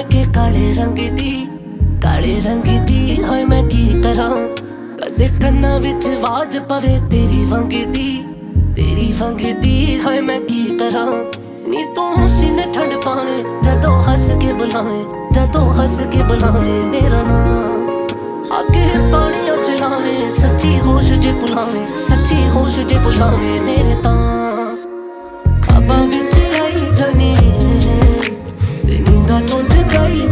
के काले रंग दी हाय मैं की करा कदे कन्ना विच आवाज पवे तेरी वंगदी हाय मैं की करा नी तू सीने ठंड पावे जदों हंस के बुलावे मेरा नाम आगे पानियां चलावे सच्ची होश जे बुलावे मेरे तां खाबा विच आई जानी ते नींदा चों जगाई